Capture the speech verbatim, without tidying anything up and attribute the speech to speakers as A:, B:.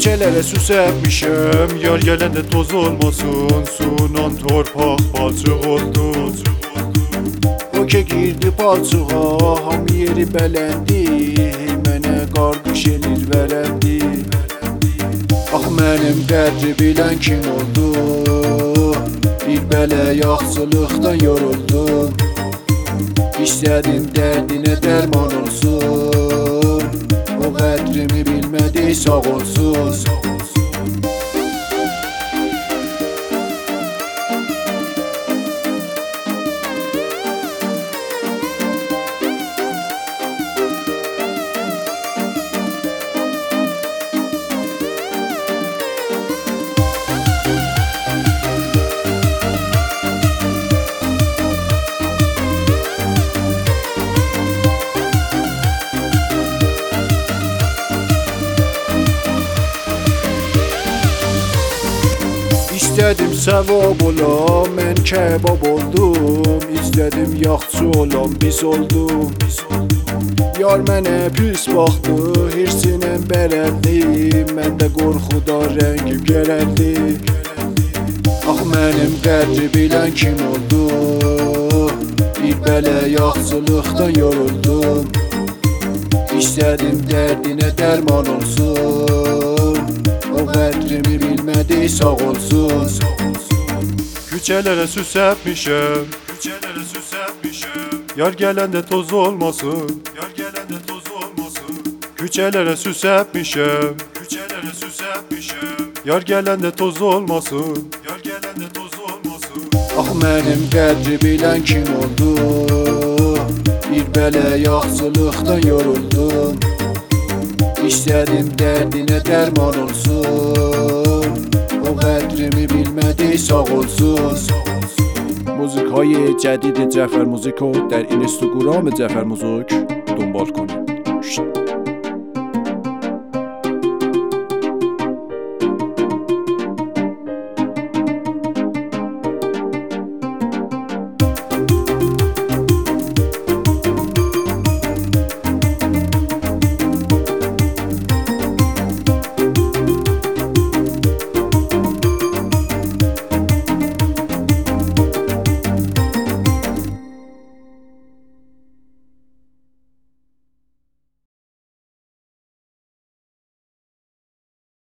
A: Küçelere süslenmişim, yar gelende toz olmasın. Sunan torpaq palçıq oldu. Oke girdi palçığa, ham yeri bələndi. Mənə qarqış elir vələndi. Ax mənim qədri bilən kim oldu? Bir bələ yaxçılıqdan yoruldum. İstədim dərdinə dərman olsun. O qədrimi bilmədi, sağ olsun. İstədim səvab olam, mən kebab oldum. İstədim yaxçı olam, pis oldum. Yar mənə pis baxdı, hirsinə bərəldi. Məndə qorxudan rəngim gərəldi. Ax mənim qədri bilən kim oldu? Bir bələ yaxçılıqdan yoruldum. İstədim dərdinə dərman olsun. O qədrimi bilmədi, sağ olsun. Küçelere süslenmişim, küçelere süslenmişim. Yar gelende toz olmasın, yar gelende toz olmasın. Küçelere süslenmişim, küçelere süslenmişim. Yar gelende toz olmasın, yar gelende toz olmasın. Ah mənim qədri bilən kim oldu? Bir bələ yaxçılıqdan yoruldum. İstədim dərdinə dərman olsun. O qədrimi bilmədi, sağ olsun. موزیک‌های جدید جعفر موزیک رو در اینستاگرام جعفر موزیک دنبال کنید.